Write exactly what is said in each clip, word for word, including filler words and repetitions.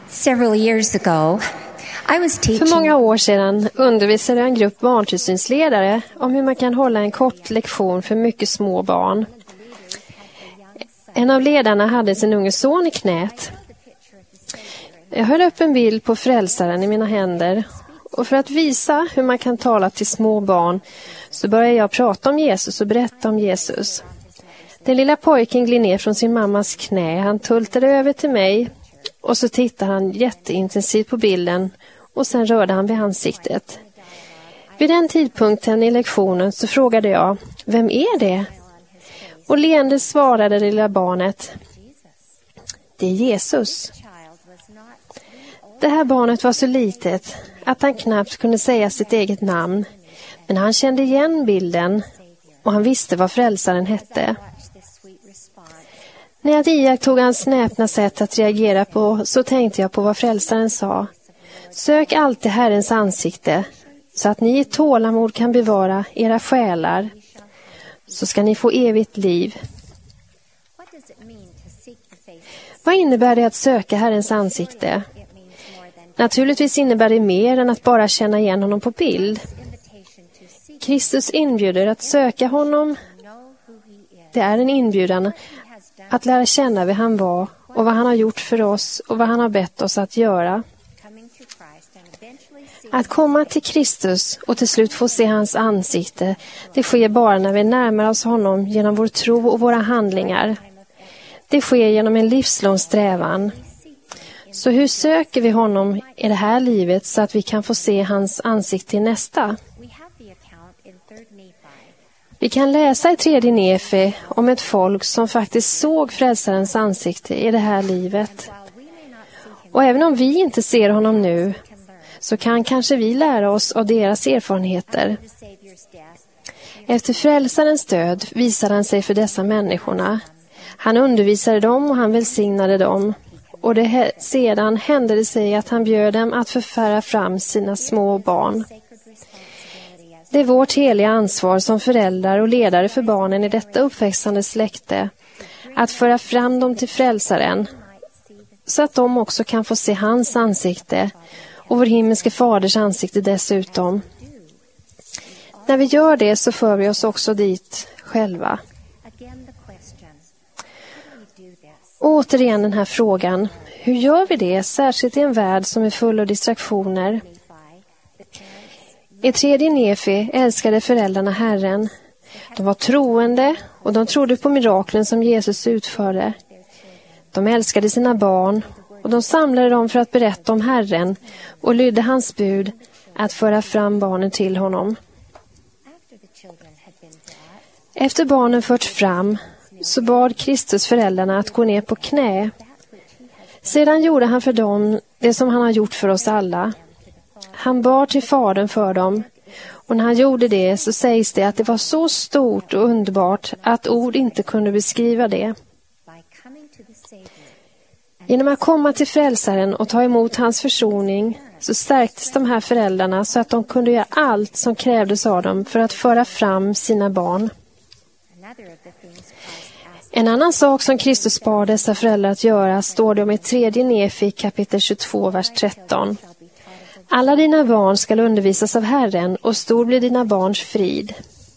Several years ago, I was teaching... För många år sedan undervisade jag en grupp barntillsynsledare om hur man kan hålla en kort lektion för mycket små barn. En av ledarna hade sin unge son i knät. Jag höll upp en bild på frälsaren i mina händer, och för att visa hur man kan tala till små barn så började jag prata om Jesus och berätta om Jesus. Den lilla pojken gled ner från sin mammas knä. Han tultade över till mig och så tittade han jätteintensivt på bilden och sen rörde han vid ansiktet. Vid den tidpunkten i lektionen så frågade jag, vem är det? Och leende svarade det lilla barnet, det är Jesus. Det här barnet var så litet att han knappt kunde säga sitt eget namn, men han kände igen bilden och han visste vad frälsaren hette. När jag iakttog hans snäpna sätt att reagera på så tänkte jag på vad frälsaren sa. Sök alltid Herrens ansikte så att ni i tålamod kan bevara era själar, så ska ni få evigt liv. Vad innebär det att söka Herrens ansikte? Naturligtvis innebär det mer än att bara känna igen honom på bild. Kristus inbjuder att söka honom. Det är en inbjudan att lära känna vem han var och vad han har gjort för oss och vad han har bett oss att göra. Att komma till Kristus och till slut få se hans ansikte, det sker bara när vi närmar oss honom genom vår tro och våra handlingar. Det sker genom en livslång strävan. Så hur söker vi honom i det här livet så att vi kan få se hans ansikte i nästa? Vi kan läsa i tredje Nefi om ett folk som faktiskt såg frälsarens ansikte i det här livet. Och även om vi inte ser honom nu, så kan kanske vi lära oss av deras erfarenheter. Efter frälsarens död visade han sig för dessa människorna. Han undervisade dem och han välsignade dem. Och det, sedan hände det sig att han bjöd dem att förfära fram sina små barn. Det är vårt heliga ansvar som föräldrar och ledare för barnen i detta uppväxande släkte att föra fram dem till frälsaren, så att de också kan få se hans ansikte och vår himmelske faders ansikte dessutom. När vi gör det så för vi oss också dit själva. Återigen den här frågan, hur gör vi det, särskilt i en värld som är full av distraktioner? I tredje Nefi älskade föräldrarna Herren. De var troende och de trodde på miraklen som Jesus utförde. De älskade sina barn och de samlade dem för att berätta om Herren och lydde hans bud att föra fram barnen till honom. Efter barnen förts fram så bad Kristus föräldrarna att gå ner på knä. Sedan gjorde han för dem det som han har gjort för oss alla. Han bad till Fadern för dem, och när han gjorde det så sägs det att det var så stort och underbart att ord inte kunde beskriva det. Genom att komma till frälsaren och ta emot hans försoning så stärktes de här föräldrarna så att de kunde göra allt som krävdes av dem för att föra fram sina barn. En annan sak som Kristus bad dessa föräldrar att göra står det om i tredje Nefi kapitel tjugotvå, vers tretton. Alla dina barn skall undervisas av Herren, och stor blir dina barns frid.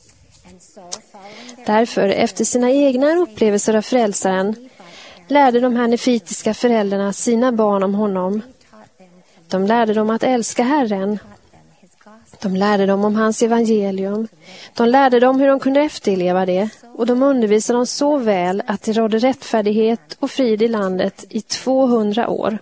Därför, efter sina egna upplevelser av frälsaren, lärde de här nefitiska föräldrarna sina barn om honom. De lärde dem att älska Herren. De lärde dem om hans evangelium. De lärde dem hur de kunde efterleva det, och de undervisade dem så väl att det rådde rättfärdighet och frid i landet i tvåhundra år.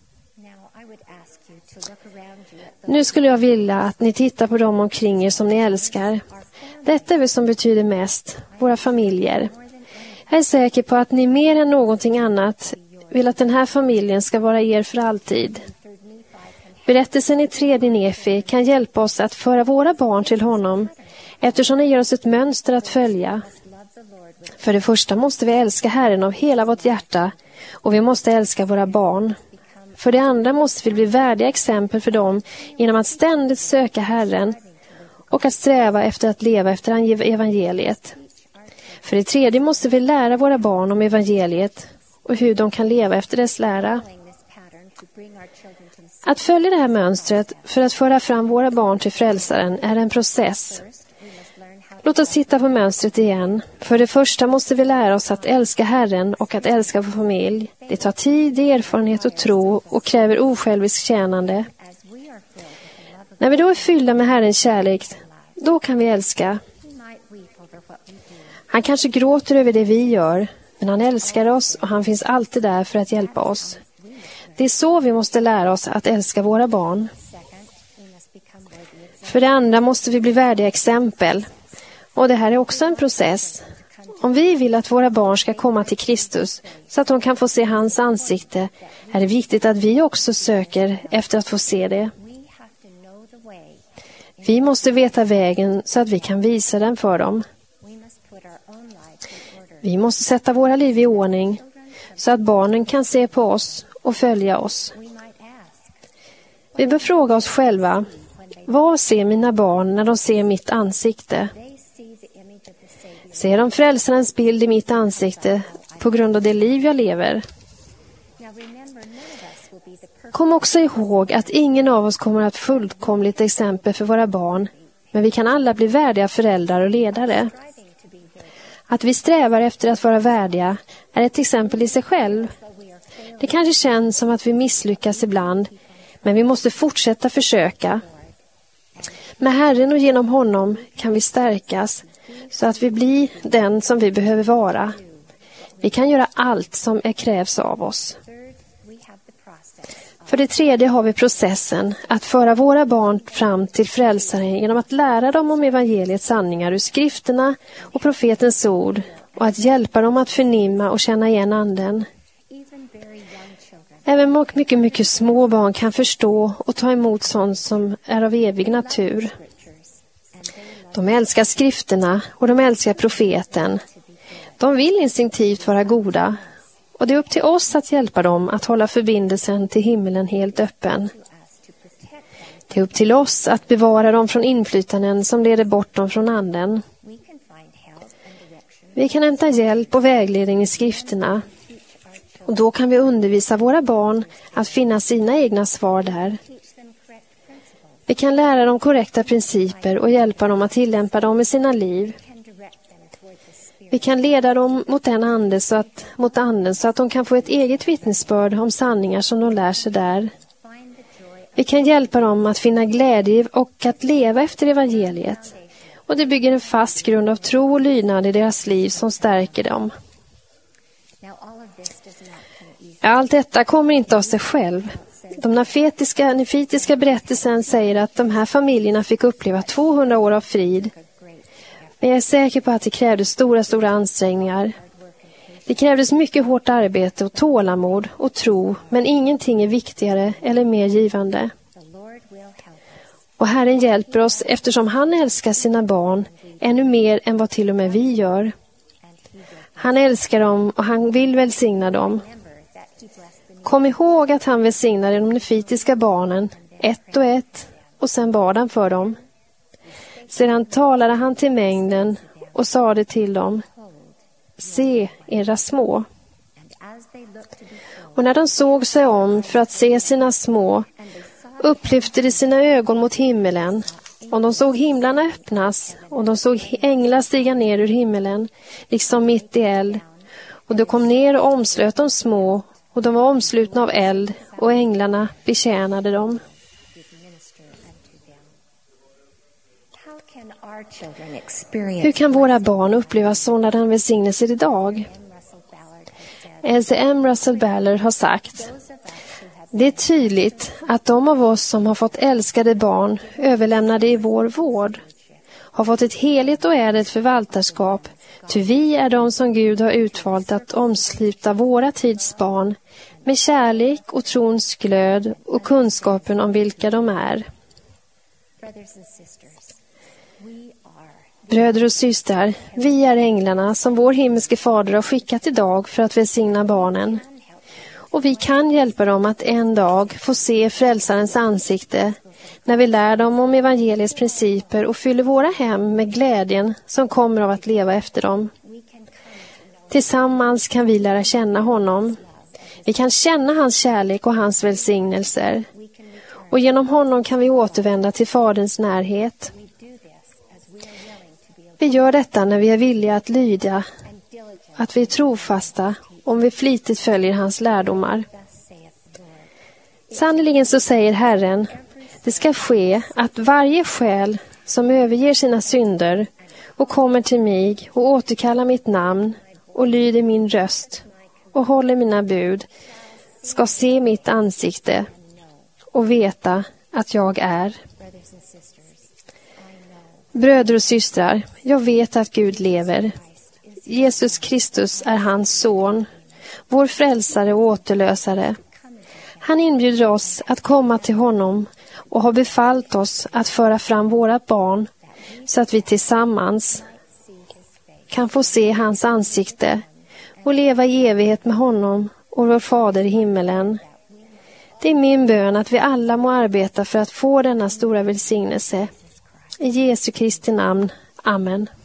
Nu skulle jag vilja att ni tittar på dem omkring er som ni älskar. Detta är väl som betyder mest, våra familjer. Jag är säker på att ni mer än någonting annat vill att den här familjen ska vara er för alltid. Berättelsen i tredje Nefi kan hjälpa oss att föra våra barn till honom, eftersom det ger oss ett mönster att följa. För det första måste vi älska Herren av hela vårt hjärta, och vi måste älska våra barn. För det andra måste vi bli värdiga exempel för dem genom att ständigt söka Herren och att sträva efter att leva efter evangeliet. För det tredje måste vi lära våra barn om evangeliet och hur de kan leva efter dess lära. Att följa det här mönstret för att föra fram våra barn till frälsaren är en process. Låt oss titta på mönstret igen. För det första måste vi lära oss att älska Herren och att älska vår familj. Det tar tid, erfarenhet och tro och kräver osjälviskt tjänande. När vi då är fyllda med Herrens kärlek, då kan vi älska. Han kanske gråter över det vi gör, men han älskar oss och han finns alltid där för att hjälpa oss. Det är så vi måste lära oss att älska våra barn. För det andra måste vi bli värdiga exempel. Och det här är också en process. Om vi vill att våra barn ska komma till Kristus så att de kan få se hans ansikte, är det viktigt att vi också söker efter att få se det. Vi måste veta vägen så att vi kan visa den för dem. Vi måste sätta våra liv i ordning så att barnen kan se på oss och följa oss. Vi bör fråga oss själva, vad ser mina barn när de ser mitt ansikte? Ser de frälsarens bild i mitt ansikte på grund av det liv jag lever? Kom också ihåg att ingen av oss kommer att fullkomligt exempel för våra barn, men vi kan alla bli värdiga föräldrar och ledare. Att vi strävar efter att vara värdiga är ett exempel i sig själv. Det kanske känns som att vi misslyckas ibland, men vi måste fortsätta försöka. Med Herren och genom honom kan vi stärkas så att vi blir den som vi behöver vara. Vi kan göra allt som är krävs av oss. För det tredje har vi processen att föra våra barn fram till frälsaren genom att lära dem om evangeliets sanningar ur skrifterna och profetens ord och att hjälpa dem att förnimma och känna igen anden. Även mycket, mycket små barn kan förstå och ta emot sånt som är av evig natur. De älskar skrifterna och de älskar profeten. De vill instinktivt vara goda. Och det är upp till oss att hjälpa dem att hålla förbindelsen till himlen helt öppen. Det är upp till oss att bevara dem från inflytanden som leder bort dem från anden. Vi kan hämta hjälp och vägledning i skrifterna. Och då kan vi undervisa våra barn att finna sina egna svar där. Vi kan lära dem korrekta principer och hjälpa dem att tillämpa dem i sina liv. Vi kan leda dem mot den ande så att, mot anden så att de kan få ett eget vittnesbörd om sanningar som de lär sig där. Vi kan hjälpa dem att finna glädje och att leva efter evangeliet. Och det bygger en fast grund av tro och lydnad i deras liv som stärker dem. Allt detta kommer inte av sig själv. De nefitiska, nefitiska berättelsen säger att de här familjerna fick uppleva tvåhundra år av frid. Men jag är säker på att det krävdes stora, stora ansträngningar. Det krävdes mycket hårt arbete och tålamod och tro, men ingenting är viktigare eller mer givande. Och Herren hjälper oss eftersom han älskar sina barn ännu mer än vad till och med vi gör. Han älskar dem och han vill välsigna dem. Kom ihåg att han välsignade de nefitiska barnen, ett och ett, och sen bad han för dem. Sedan talade han till mängden och sade till dem, se era små. Och när de såg sig om för att se sina små, upplyfte de sina ögon mot himmelen. Och de såg himlarna öppnas, och de såg änglar stiga ner ur himmelen, liksom mitt i eld. Och de kom ner och omslöt de små, och de var omslutna av eld, och änglarna betjänade dem. Hur kan våra barn uppleva sådana välsignelser idag? Elsie M. Russell Baller har sagt, det är tydligt att de av oss som har fått älskade barn överlämnade i vår vård har fått ett heligt och ädelt förvaltarskap, ty vi är de som Gud har utvalt att omsluta våra tids barn med kärlek och trons glöd och kunskapen om vilka de är. Bröder och systrar, vi är änglarna som vår himmelske fader har skickat idag för att välsigna barnen. Och vi kan hjälpa dem att en dag få se frälsarens ansikte när vi lär dem om evangeliets principer och fyller våra hem med glädjen som kommer av att leva efter dem. Tillsammans kan vi lära känna honom. Vi kan känna hans kärlek och hans välsignelser. Och genom honom kan vi återvända till Faderns närhet. Vi gör detta när vi är villiga att lyda, att vi är trofasta, om vi flitigt följer hans lärdomar. Sannoliken så säger Herren, det ska ske att varje själ som överger sina synder och kommer till mig och återkallar mitt namn och lyder min röst och håller mina bud ska se mitt ansikte och veta att jag är. Bröder och systrar, jag vet att Gud lever. Jesus Kristus är hans son, vår frälsare och återlösare. Han inbjuder oss att komma till honom och har befallt oss att föra fram våra barn så att vi tillsammans kan få se hans ansikte och leva i evighet med honom och vår Fader i himmelen. Det är min bön att vi alla må arbeta för att få denna stora välsignelse. I Jesu Kristi namn. Amen.